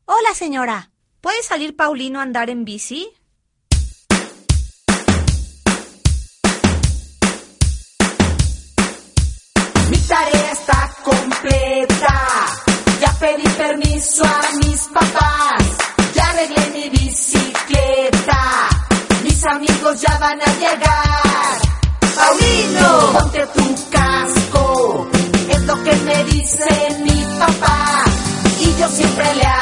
Hola, señora. ¿Puede salir Paulino a andar en bici? Mi tarea está completa. Ya pedí permiso a mis papás. Ya arreglé mi bicicleta. Mis amigos ya van a llegar. Paulino, ponte tu casco. Es lo que me dice mi papá. Y yo siempre le